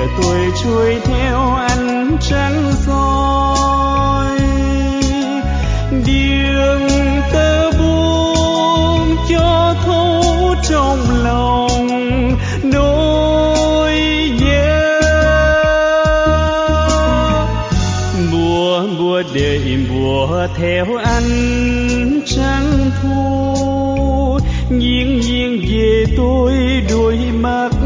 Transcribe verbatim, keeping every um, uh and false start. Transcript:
tôi trôi theo ánh trăng soi. Điềm tơ buông cho thấu trong lòng nỗi nhớ. Mùa mùa đời mùa theo ánh trăng thu, nghiêng nghiêng về tôi đôi mắt